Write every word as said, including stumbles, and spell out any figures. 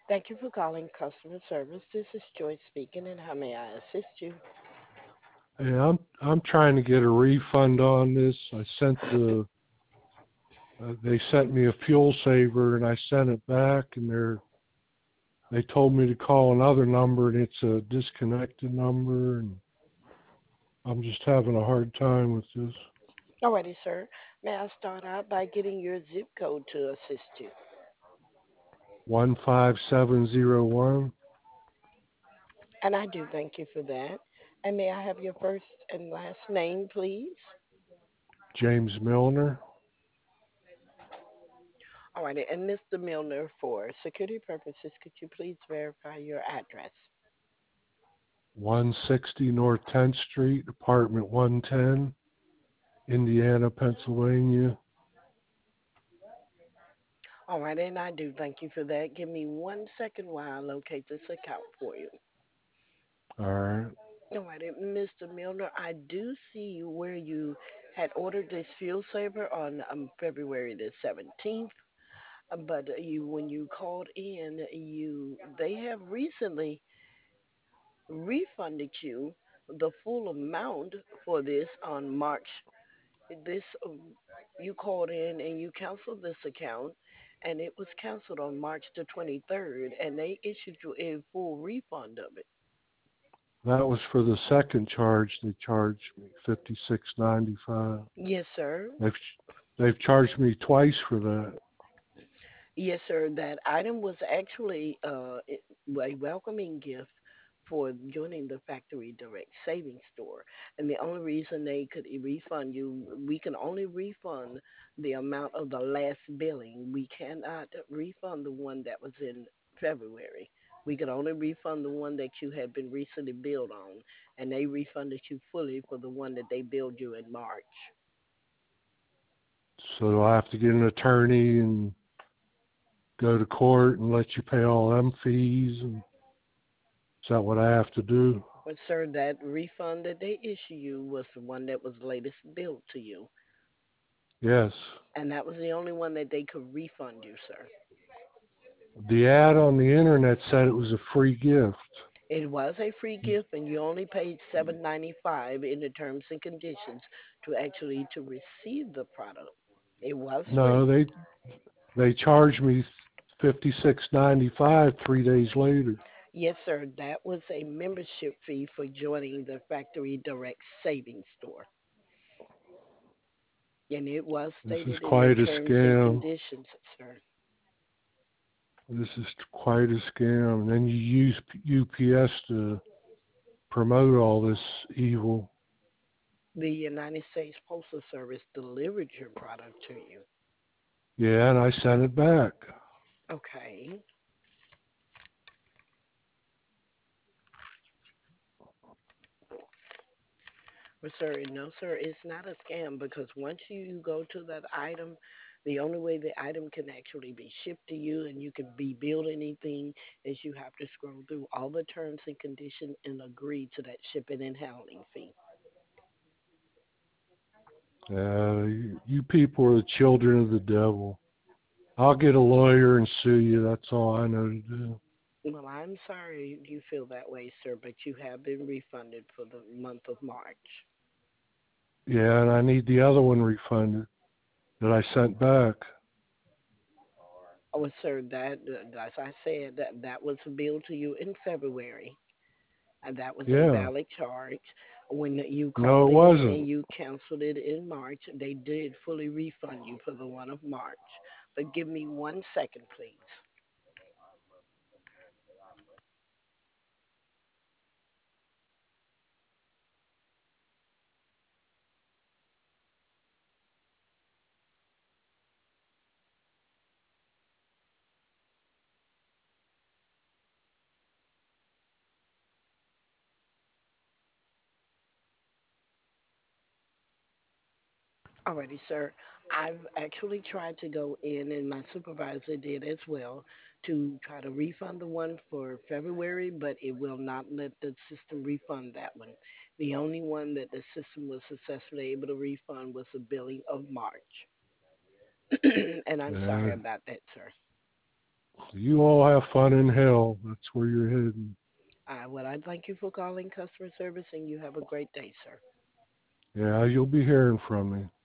Thank you for calling customer service. This is Joyce speaking, and how may I assist you? Hey, I'm I'm trying to get a refund on this. I sent the uh, they sent me a fuel saver and I sent it back and they're they told me to call another number and it's a disconnected number and I'm just having a hard time with this. Alrighty, sir. May I start out by getting your zip code to assist you? One five seven zero one, And I do thank you for that. And may I have your first and last name, please? James Milner, Alrighty, and mister Milner, for security purposes, could you please verify your address? one sixty North tenth Street, apartment one ten, Indiana, Pennsylvania. Alrighty, and I do thank you for that. Give me one second while I locate this account for you. All right. Alrighty, mister Milner, I do see where you had ordered this fuel saver on um, February the seventeenth, uh, but uh, you when you called in, you they have recently refunded you the full amount for this on March. This um, you called in and you canceled this account, and it was canceled on March the twenty-third, and they issued you a full refund of it. That was for the second charge. They charged me fifty six ninety five. Yes, sir. They've they've charged me twice for that. Yes, sir. That item was actually uh, it- a welcoming gift for joining the Factory Direct Savings Store. And the only reason they could e- refund you, we can only refund the amount of the last billing. We cannot refund the one that was in February. We could only refund the one that you had been recently billed on, and they refunded you fully for the one that they billed you in March. So I have to get an attorney and go to court and let you pay all them fees. And is that what I have to do? But sir, that refund that they issue you was the one that was latest billed to you, Yes. and that was the only one that they could refund you, sir. The ad on the internet said it was a free gift. It was a free gift, and you only paid seven ninety five in the terms and conditions to actually to receive the product. It was No, free. they they charged me fifty six ninety five three days later. Yes, sir. That was a membership fee for joining the Factory Direct Savings Store, and it was This is stated in the quite a terms and scam. conditions, sir. This is quite a scam. And then you use U P S to promote all this evil. The United States Postal Service delivered your product to you. Yeah, and I sent it back. Okay. Well, sir, no, sir, it's not a scam because once you go to that item, the only way the item can actually be shipped to you and you can be billed anything is you have to scroll through all the terms and conditions and agree to that shipping and handling fee. Uh, you, you people are the children of the devil. I'll get a lawyer and sue you. That's all I know to do. Well, I'm sorry you feel that way, sir, but you have been refunded for the month of March. Yeah, and I need the other one refunded that I sent back. Oh, sir, that, uh, as I said, that that was billed to you in February, and that was a Yeah. valid charge. When you No, called it in wasn't. and you canceled it in March, they did fully refund you for the one of March. But give me one second, please. Alrighty, sir. I've actually tried to go in, and my supervisor did as well, to try to refund the one for February, but it will not let the system refund that one. The only one that the system was successfully able to refund was the billing of March. And I'm sorry Yeah. about that, sir. You all have fun in hell. That's where you're heading. Uh, well, I thank you for calling customer service, and you have a great day, sir. Yeah, you'll be hearing from me.